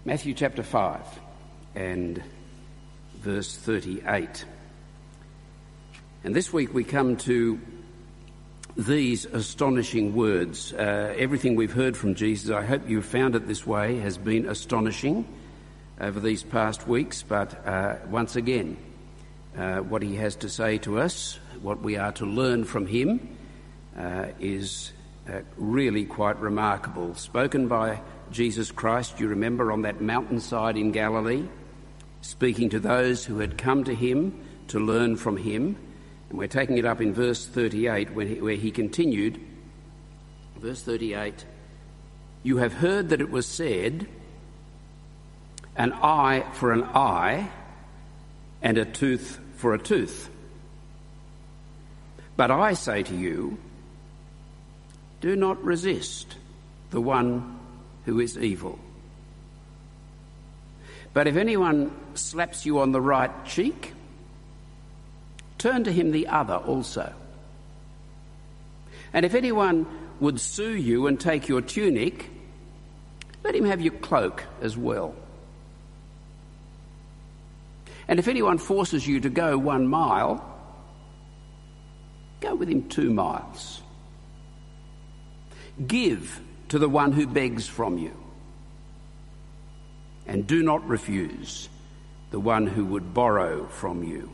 Matthew chapter 5 and verse 38. And this week we come to these astonishing words. Everything we've heard from Jesus, I hope you've found it this way, has been astonishing over these past weeks. But once again, what he has to say to us, what we are to learn from him, is really quite remarkable. Spoken by Jesus Christ, you remember, on that mountainside in Galilee, speaking to those who had come to him to learn from him. And we're taking it up in verse 38 where he continued. Verse 38, "You have heard that it was said, an eye for an eye and a tooth for a tooth. But I say to you, do not resist the one who is evil. But if anyone slaps you on the right cheek, turn to him the other also. And if anyone would sue you and take your tunic, let him have your cloak as well. And if anyone forces you to go 1 mile, go with him 2 miles. Give to the one who begs from you, and do not refuse the one who would borrow from you."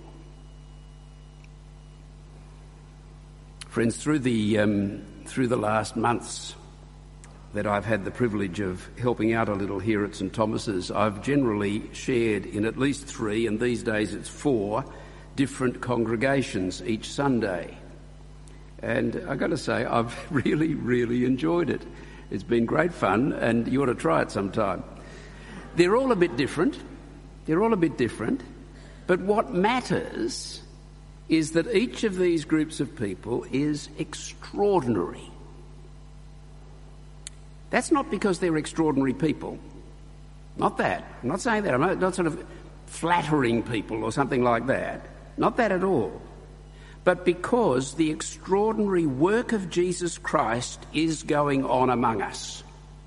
Friends, through the last months that I've had the privilege of helping out a little here at St Thomas's, I've generally shared in at least 3, and these days it's 4, different congregations each Sunday. And I've got to say, I've really, really enjoyed it. It's been great fun, and you ought to try it sometime. They're all a bit different. But what matters is that each of these groups of people is extraordinary. That's not because they're extraordinary people. Not that. I'm not saying that. I'm not sort of flattering people or something like that. Not that at all. But because the extraordinary work of Jesus Christ is going on among us.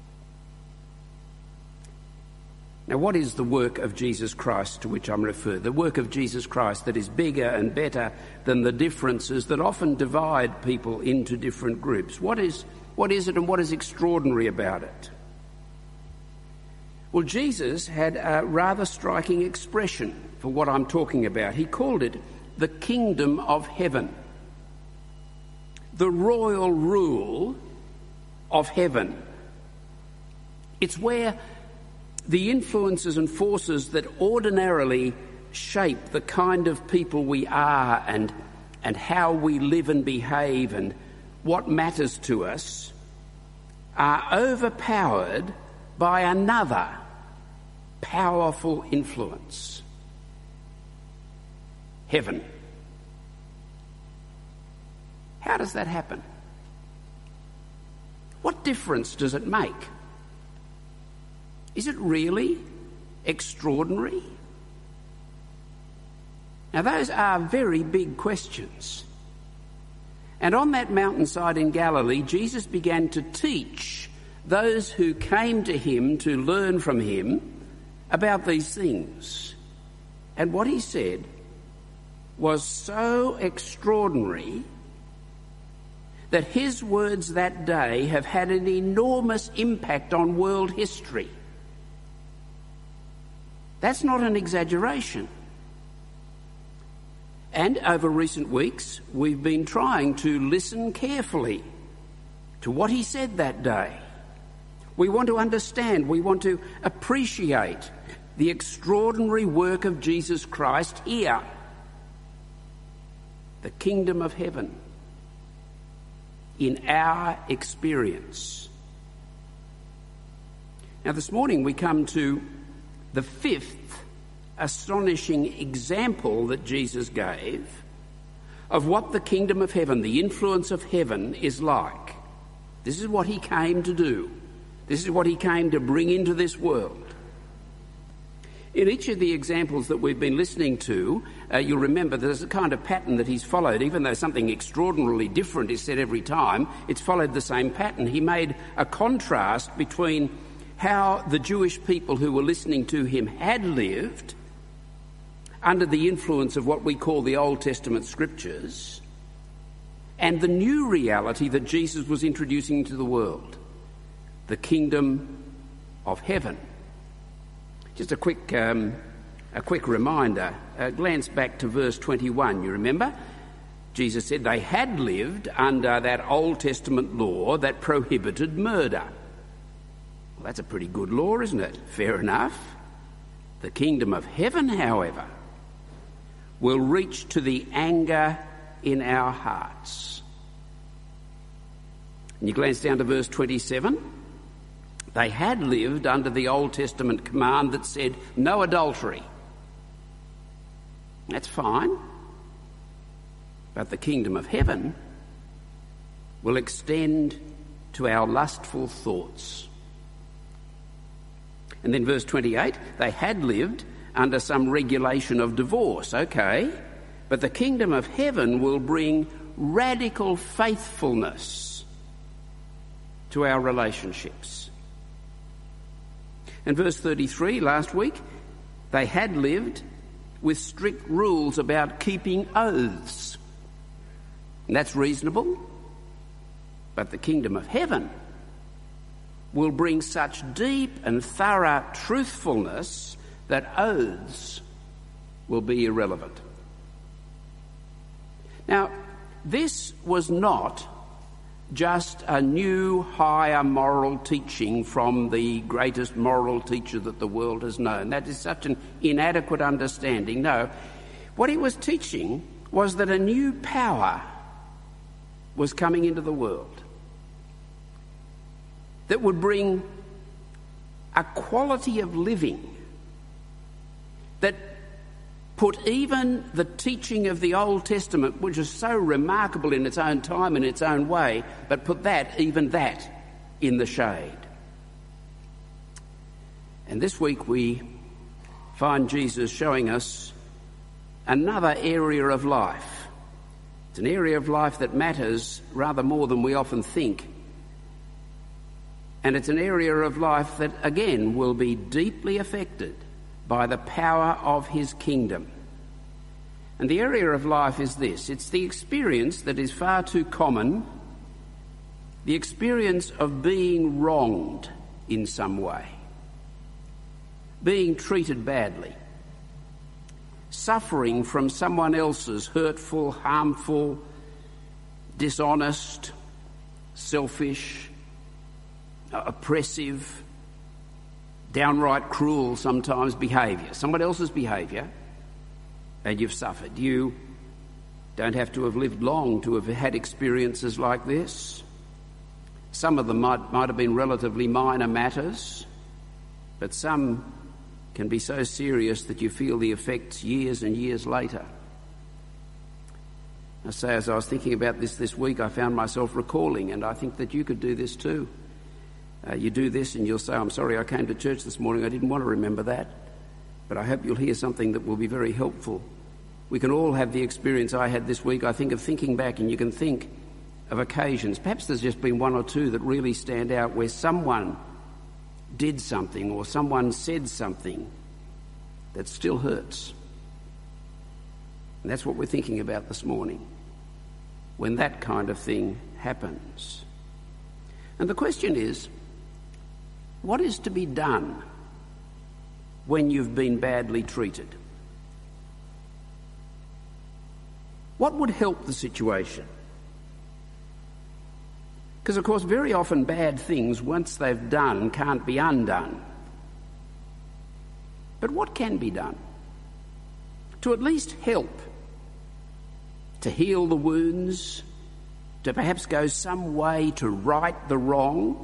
Now, what is the work of Jesus Christ to which I'm referring? The work of Jesus Christ that is bigger and better than the differences that often divide people into different groups. What is it, and what is extraordinary about it? Well, Jesus had a rather striking expression for what I'm talking about. He called it the kingdom of heaven, the royal rule of heaven. It's where the influences and forces that ordinarily shape the kind of people we are and how we live and behave and what matters to us are overpowered by another powerful influence: heaven. How does that happen? What difference does it make? Is it really extraordinary? Now, those are very big questions. And on that mountainside in Galilee, Jesus began to teach those who came to him to learn from him about these things. And what he said was so extraordinary that his words that day have had an enormous impact on world history. That's not an exaggeration. And over recent weeks, we've been trying to listen carefully to what he said that day. We want to understand, we want to appreciate the extraordinary work of Jesus Christ here. The kingdom of heaven in our experience. Now, this morning we come to the 5th astonishing example that Jesus gave of what the kingdom of heaven, the influence of heaven, is like. This is what he came to do. This is what he came to bring into this world. In each of the examples that we've been listening to, you'll remember there's a kind of pattern that he's followed. Even though something extraordinarily different is said every time, it's followed the same pattern. He made a contrast between how the Jewish people who were listening to him had lived under the influence of what we call the Old Testament scriptures, and the new reality that Jesus was introducing into the world, the kingdom of heaven. Just a quick reminder, glance back to verse 21. You remember? Jesus said they had lived under that Old Testament law that prohibited murder. Well, that's a pretty good law, isn't it? Fair enough. The kingdom of heaven, however, will reach to the anger in our hearts. And you glance down to verse 27. They had lived under the Old Testament command that said no adultery. That's fine. But the kingdom of heaven will extend to our lustful thoughts. And then verse 28, they had lived under some regulation of divorce, okay, but the kingdom of heaven will bring radical faithfulness to our relationships. And verse 33, last week, they had lived with strict rules about keeping oaths. And that's reasonable, but the kingdom of heaven will bring such deep and thorough truthfulness that oaths will be irrelevant. Now, this was not just a new higher moral teaching from the greatest moral teacher that the world has known. That is such an inadequate understanding. No, what he was teaching was that a new power was coming into the world that would bring a quality of living that put even the teaching of the Old Testament, which is so remarkable in its own time and its own way, but put even that in the shade. And this week we find Jesus showing us another area of life. It's an area of life that matters rather more than we often think. And it's an area of life that, again, will be deeply affected by the power of his kingdom. And the area of life is this. It's the experience that is far too common, the experience of being wronged in some way, being treated badly, suffering from someone else's hurtful, harmful, dishonest, selfish, oppressive, downright cruel sometimes behaviour, someone else's behaviour, and you've suffered. You don't have to have lived long to have had experiences like this. Some of them might have been relatively minor matters, but some can be so serious that you feel the effects years and years later. I say, as I was thinking about this week, I found myself recalling, and I think that you could do this too. You do this and you'll say, I'm sorry I came to church this morning, I didn't want to remember that, but I hope you'll hear something that will be very helpful. We can all have the experience I had this week, I think, of thinking back, and you can think of occasions. Perhaps there's just been one or two that really stand out where someone did something or someone said something that still hurts. And that's what we're thinking about this morning, when that kind of thing happens. And the question is, what is to be done when you've been badly treated? What would help the situation? Because, of course, very often bad things, once they've done, can't be undone. But what can be done to at least help, to heal the wounds, to perhaps go some way to right the wrong?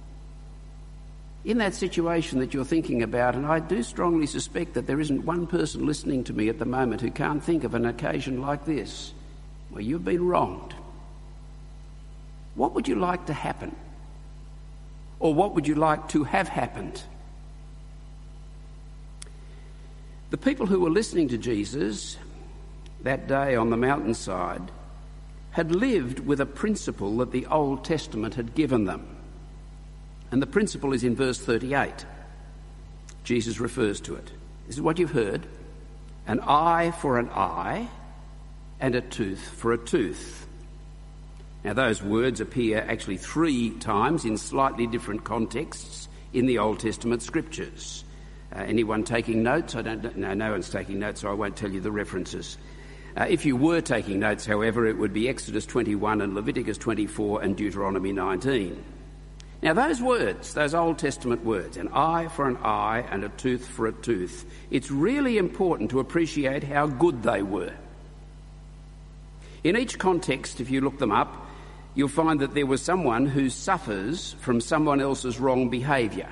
In that situation that you're thinking about, and I do strongly suspect that there isn't one person listening to me at the moment who can't think of an occasion like this, where you've been wronged. What would you like to happen? Or what would you like to have happened? The people who were listening to Jesus that day on the mountainside had lived with a principle that the Old Testament had given them. And the principle is in verse 38. Jesus refers to it. This is what you've heard: an eye for an eye and a tooth for a tooth. Now, those words appear actually 3 times in slightly different contexts in the Old Testament scriptures. Anyone taking notes? No one's taking notes, so I won't tell you the references. If you were taking notes, however, it would be Exodus 21 and Leviticus 24 and Deuteronomy 19. Now, those words, those Old Testament words, an eye for an eye and a tooth for a tooth, it's really important to appreciate how good they were. In each context, if you look them up, you'll find that there was someone who suffers from someone else's wrong behaviour.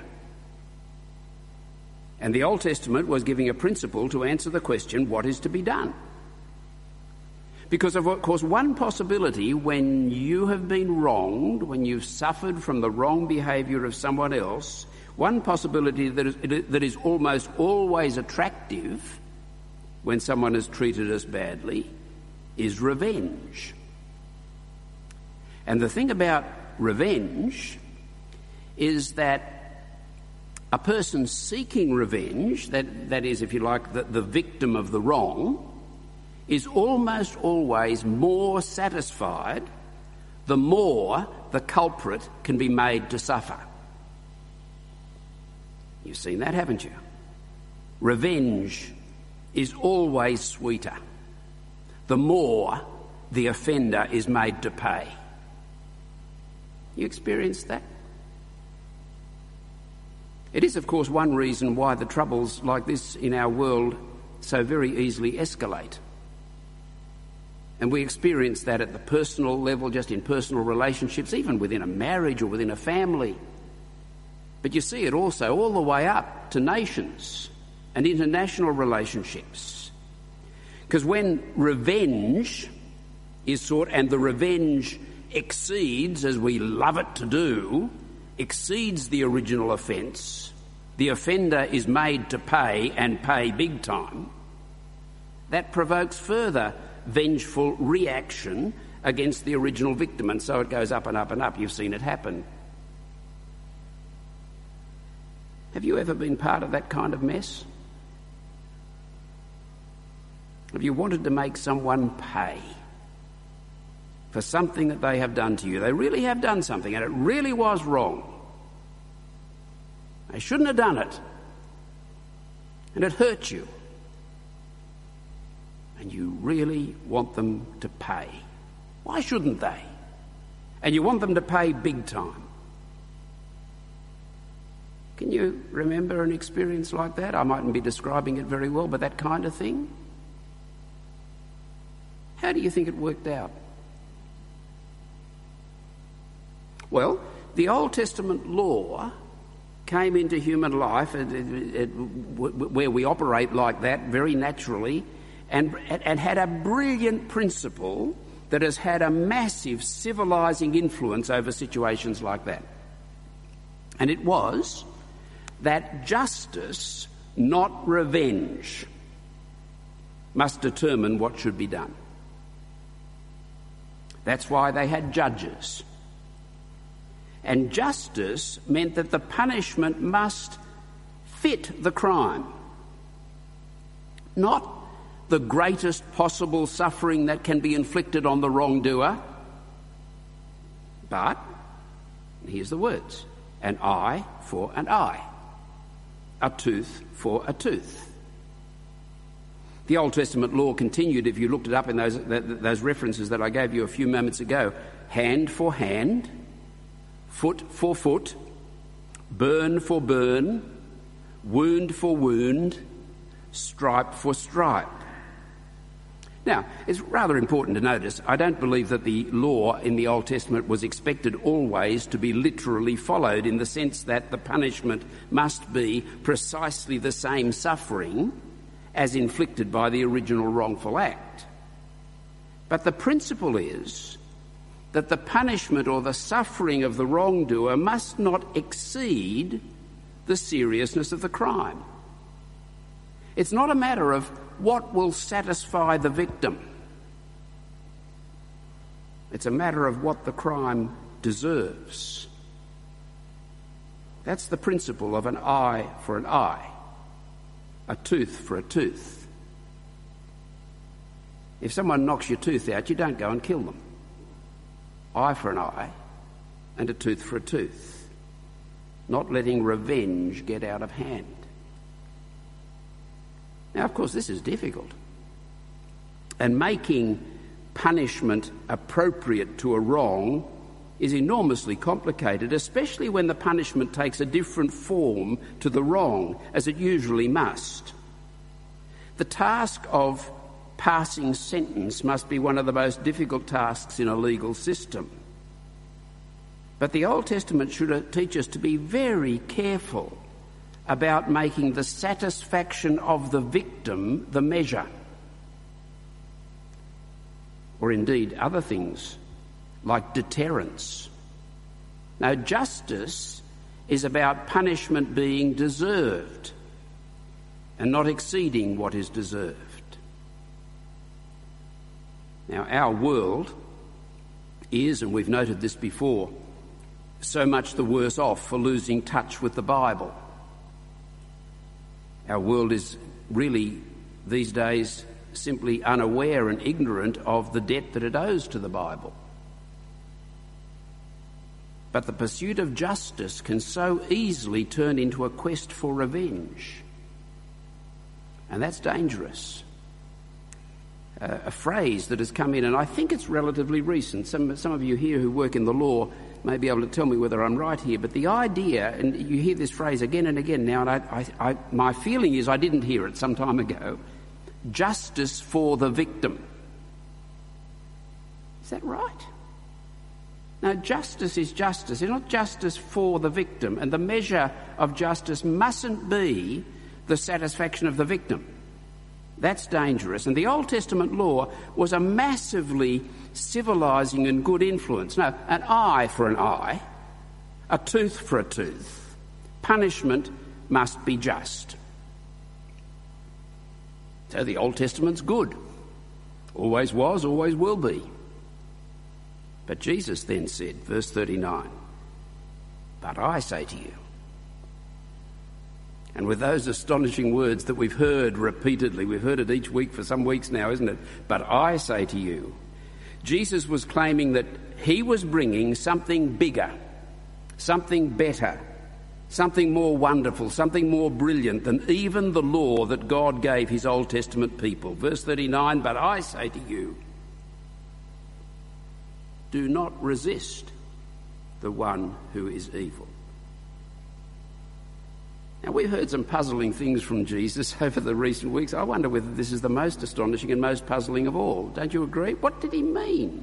And the Old Testament was giving a principle to answer the question, what is to be done? Because, of course, one possibility when you have been wronged, when you've suffered from the wrong behaviour of someone else, one possibility that is almost always attractive when someone has treated us badly is revenge. And the thing about revenge is that a person seeking revenge, that is, if you like, the victim of the wrong, is almost always more satisfied the more the culprit can be made to suffer. You've seen that, haven't you? Revenge is always sweeter the more the offender is made to pay. You experienced that? It is, of course, one reason why the troubles like this in our world so very easily escalate. And we experience that at the personal level, just in personal relationships, even within a marriage or within a family. But you see it also all the way up to nations and international relationships. Because when revenge is sought, and the revenge exceeds, as we love it to do, exceeds the original offence, the offender is made to pay, and pay big time, that provokes further vengeful reaction against the original victim, and so it goes up and up and up. You've seen it happen. Have you ever been part of that kind of mess? Have you wanted to make someone pay for something that they have done to you? They really have done something, and it really was wrong. They shouldn't have done it, and it hurt you. And you really want them to pay. Why shouldn't they? And you want them to pay big time. Can you remember an experience like that? I mightn't be describing it very well, but that kind of thing? How do you think it worked out? Well, the Old Testament law came into human life where we operate like that very naturally, and had a brilliant principle that has had a massive civilising influence over situations like that. And it was that justice, not revenge, must determine what should be done. That's why they had judges. And justice meant that the punishment must fit the crime, not the greatest possible suffering that can be inflicted on the wrongdoer, but, here's the words, an eye for an eye, a tooth for a tooth. The Old Testament law continued, if you looked it up in those references that I gave you a few moments ago: hand for hand, foot for foot, burn for burn, wound for wound, stripe for stripe. Now, it's rather important to notice, I don't believe that the law in the Old Testament was expected always to be literally followed, in the sense that the punishment must be precisely the same suffering as inflicted by the original wrongful act. But the principle is that the punishment or the suffering of the wrongdoer must not exceed the seriousness of the crime. It's not a matter of what will satisfy the victim. It's a matter of what the crime deserves. That's the principle of an eye for an eye, a tooth for a tooth. If someone knocks your tooth out, you don't go and kill them. Eye for an eye and a tooth for a tooth. Not letting revenge get out of hand. Now, of course, this is difficult. And making punishment appropriate to a wrong is enormously complicated, especially when the punishment takes a different form to the wrong, as it usually must. The task of passing sentence must be one of the most difficult tasks in a legal system. But the Old Testament should teach us to be very careful about making the satisfaction of the victim the measure. Or indeed other things, like deterrence. Now, justice is about punishment being deserved and not exceeding what is deserved. Now, our world is, and we've noted this before, so much the worse off for losing touch with the Bible. Our world is really, these days, simply unaware and ignorant of the debt that it owes to the Bible. But the pursuit of justice can so easily turn into a quest for revenge. And that's dangerous. A phrase that has come in, and I think it's relatively recent. Some of you here who work in the law may be able to tell me whether I'm right here, but the idea, and you hear this phrase again and again now, and my feeling is I didn't hear it some time ago, justice for the victim. Is that right? No, justice is justice. It's not justice for the victim, and the measure of justice mustn't be the satisfaction of the victim. That's dangerous. And the Old Testament law was a massively civilising and good influence. No, an eye for an eye, a tooth for a tooth. Punishment must be just. So the Old Testament's good. Always was, always will be. But Jesus then said, verse 39, "But I say to you," and with those astonishing words that we've heard repeatedly, we've heard it each week for some weeks now, isn't it? "But I say to you," Jesus was claiming that he was bringing something bigger, something better, something more wonderful, something more brilliant than even the law that God gave his Old Testament people. Verse 39, "But I say to you, do not resist the one who is evil." Now, we've heard some puzzling things from Jesus over the recent weeks. I wonder whether this is the most astonishing and most puzzling of all. Don't you agree? What did he mean?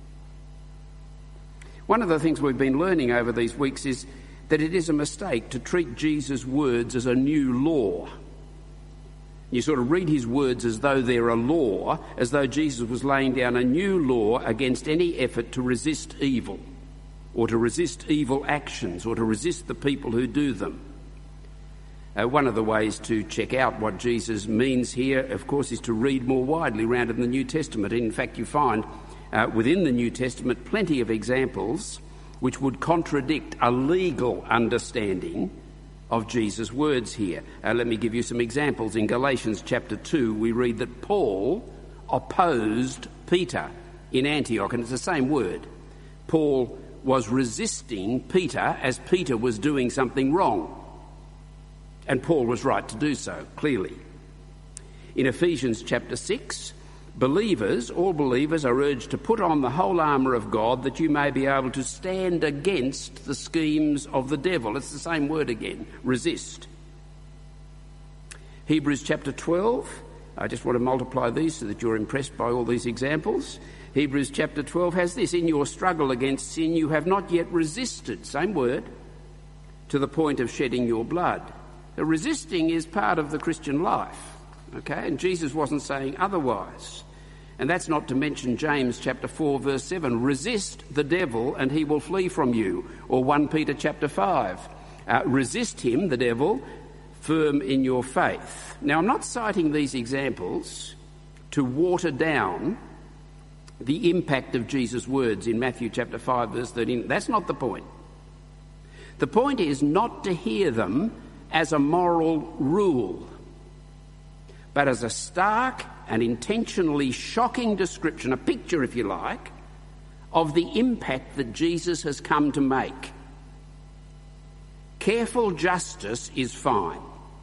One of the things we've been learning over these weeks is that it is a mistake to treat Jesus' words as a new law. You sort of read his words as though they're a law, as though Jesus was laying down a new law against any effort to resist evil, or to resist evil actions, or to resist the people who do them. One of the ways to check out what Jesus means here, of course, is to read more widely around in the New Testament. In fact, you find within the New Testament plenty of examples which would contradict a legal understanding of Jesus' words here. Let me give you some examples. In Galatians chapter 2, we read that Paul opposed Peter in Antioch, and it's the same word. Paul was resisting Peter as Peter was doing something wrong. And Paul was right to do so, clearly. In Ephesians chapter 6, all believers are urged to put on the whole armour of God that you may be able to stand against the schemes of the devil. It's the same word again, resist. Hebrews chapter 12, I just want to multiply these so that you're impressed by all these examples. Hebrews chapter 12 has this: "In your struggle against sin you have not yet resisted," same word, "to the point of shedding your blood." The resisting is part of the Christian life, okay? And Jesus wasn't saying otherwise. And that's not to mention James chapter 4 verse 7, "Resist the devil and he will flee from you." Or 1 Peter chapter 5, "Resist him, the devil, firm in your faith." Now, I'm not citing these examples to water down the impact of Jesus' words in Matthew chapter 5 verse 13. That's not the point. The point is not to hear them as a moral rule, but as a stark and intentionally shocking description, a picture, if you like, of the impact that Jesus has come to make. Careful justice is fine,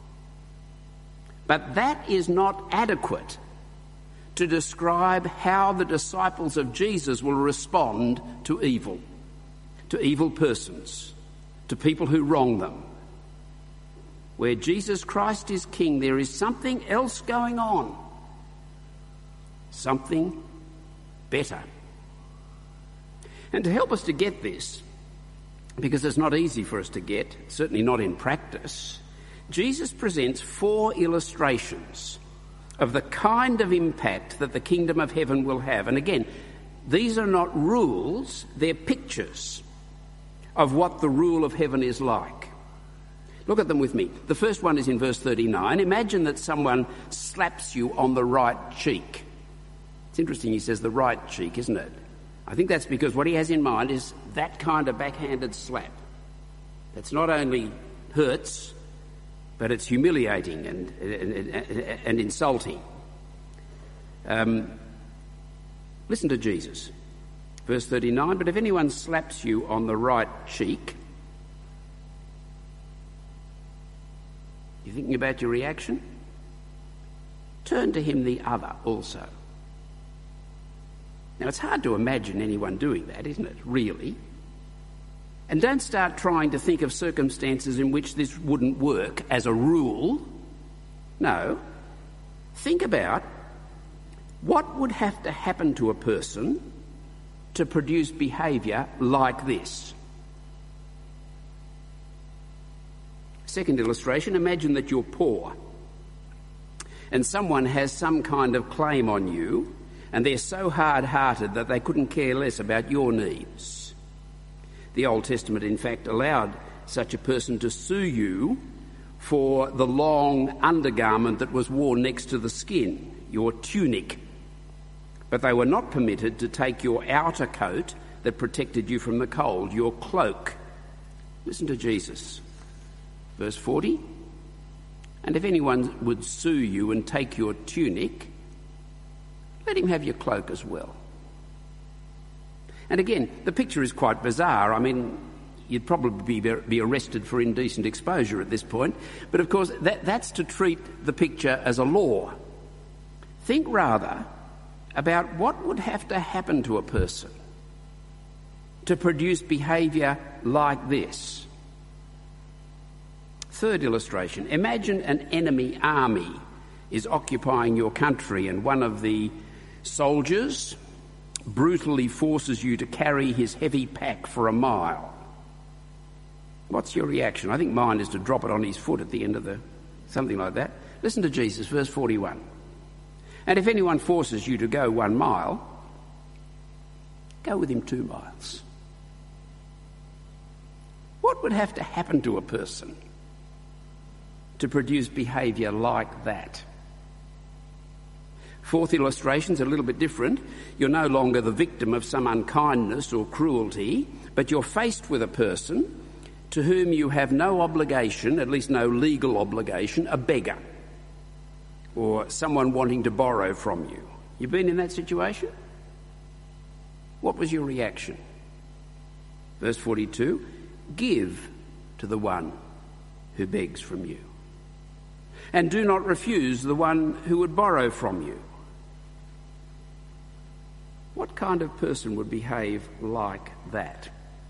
but that is not adequate to describe how the disciples of Jesus will respond to evil persons, to people who wrong them. Where Jesus Christ is King, there is something else going on, something better. And to help us to get this, because it's not easy for us to get, certainly not in practice, Jesus presents 4 illustrations of the kind of impact that the kingdom of heaven will have. And again, these are not rules, they're pictures of what the rule of heaven is like. Look at them with me. The first one is in verse 39. Imagine that someone slaps you on the right cheek. It's interesting he says the right cheek, isn't it? I think that's because what he has in mind is that kind of backhanded slap. That's not only hurts, but it's humiliating and insulting. Listen to Jesus. Verse 39, but if anyone slaps you on the right cheek, you thinking about your reaction? Turn to him the other also. Now, it's hard to imagine anyone doing that, isn't it, really? And don't start trying to think of circumstances in which this wouldn't work as a rule. No. Think about what would have to happen to a person to produce behaviour like this. Second illustration, imagine that you're poor and someone has some kind of claim on you and they're so hard-hearted that they couldn't care less about your needs. The Old Testament, in fact, allowed such a person to sue you for the long undergarment that was worn next to the skin, your tunic. But they were not permitted to take your outer coat that protected you from the cold, your cloak. Listen to Jesus. Verse 40, and if anyone would sue you and take your tunic, let him have your cloak as well. And again, the picture is quite bizarre. I mean, you'd probably be arrested for indecent exposure at this point. But of course, that's to treat the picture as a law. Think rather about what would have to happen to a person to produce behaviour like this. Third illustration, imagine an enemy army is occupying your country and one of the soldiers brutally forces you to carry his heavy pack for a mile. What's your reaction? I think mine is to drop it on his foot at the end of something like that. Listen to Jesus, verse 41. And if anyone forces you to go 1 mile, go with him 2 miles. What would have to happen to a person to produce behaviour like that? Fourth illustration's a little bit different. You're no longer the victim of some unkindness or cruelty, but you're faced with a person to whom you have no obligation, at least no legal obligation, a beggar, or someone wanting to borrow from you. You've been in that situation? What was your reaction? Verse 42, give to the one who begs from you, and do not refuse the one who would borrow from you. What kind of person would behave like that?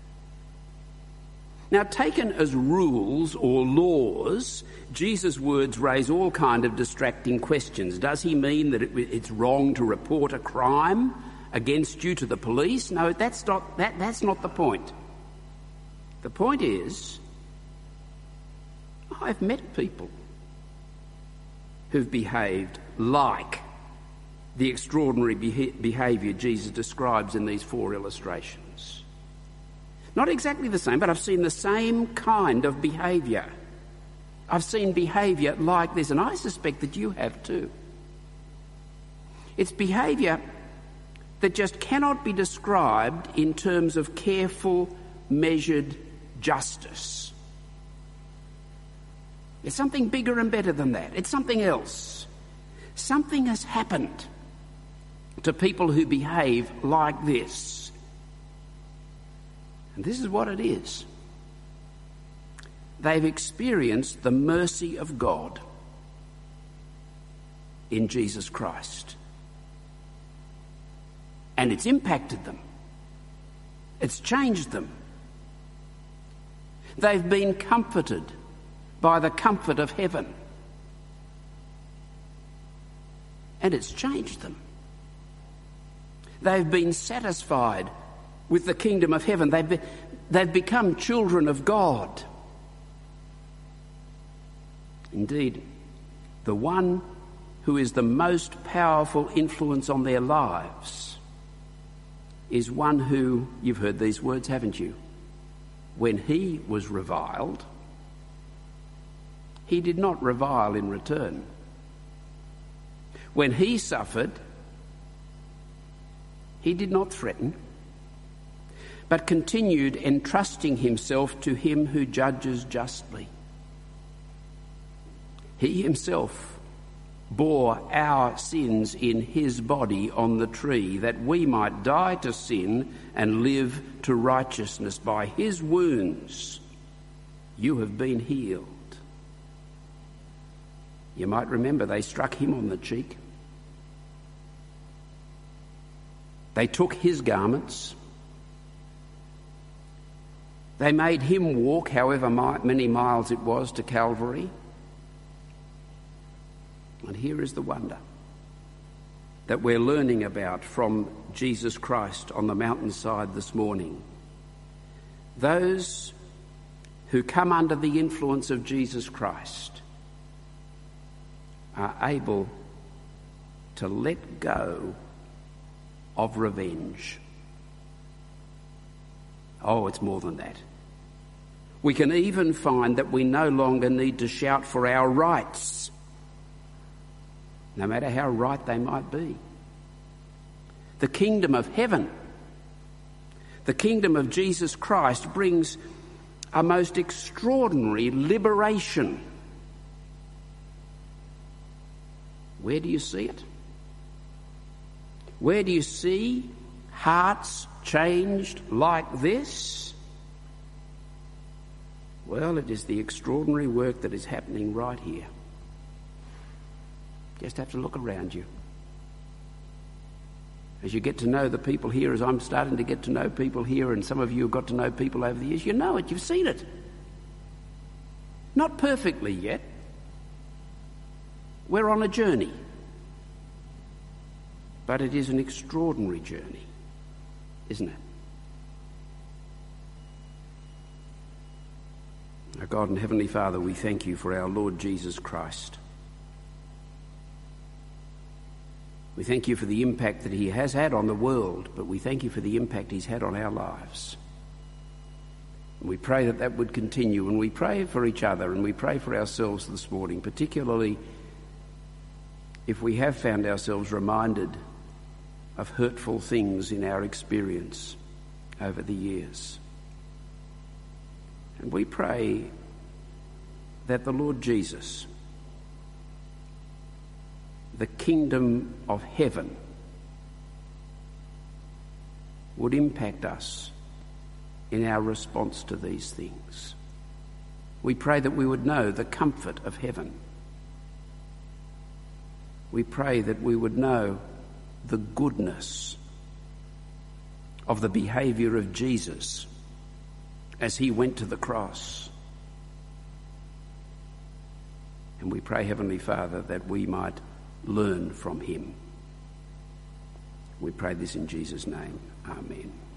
Now, taken as rules or laws, Jesus' words raise all kind of distracting questions. Does he mean that it's wrong to report a crime against you to the police? No, that's not the point. The point is, I've met people who've behaved like the extraordinary behaviour Jesus describes in these 4 illustrations. Not exactly the same, but I've seen the same kind of behaviour. I've seen behaviour like this, and I suspect that you have too. It's behaviour that just cannot be described in terms of careful, measured justice. It's something bigger and better than that. It's something else. Something has happened to people who behave like this. And this is what it is. They've experienced the mercy of God in Jesus Christ. And it's impacted them. It's changed them. They've been comforted by the comfort of heaven. And it's changed them. They've been satisfied with the kingdom of heaven. They've become children of God. Indeed, the one who is the most powerful influence on their lives is one who, you've heard these words, haven't you? When he was reviled, he did not revile in return. When he suffered, he did not threaten, but continued entrusting himself to him who judges justly. He himself bore our sins in his body on the tree, that we might die to sin and live to righteousness. By his wounds you have been healed. You might remember they struck him on the cheek. They took his garments. They made him walk however many miles it was to Calvary. And here is the wonder that we're learning about from Jesus Christ on the mountainside this morning. Those who come under the influence of Jesus Christ are able to let go of revenge. Oh, it's more than that. We can even find that we no longer need to shout for our rights, no matter how right they might be. The kingdom of heaven, the kingdom of Jesus Christ, brings a most extraordinary liberation. Where do you see it? Where do you see hearts changed like this? Well, it is the extraordinary work that is happening right here. Just have to look around you. As you get to know the people here, as I'm starting to get to know people here, and some of you have got to know people over the years, you know it, you've seen it. Not perfectly yet. We're on a journey. But it is an extraordinary journey, isn't it? Our God and Heavenly Father, we thank you for our Lord Jesus Christ. We thank you for the impact that he has had on the world, but we thank you for the impact he's had on our lives. And we pray that that would continue, and we pray for each other, and we pray for ourselves this morning, particularly if we have found ourselves reminded of hurtful things in our experience over the years. And we pray that the Lord Jesus, the kingdom of heaven, would impact us in our response to these things. We pray that we would know the comfort of heaven. We pray that we would know the goodness of the behaviour of Jesus as he went to the cross. And we pray, Heavenly Father, that we might learn from him. We pray this in Jesus' name. Amen.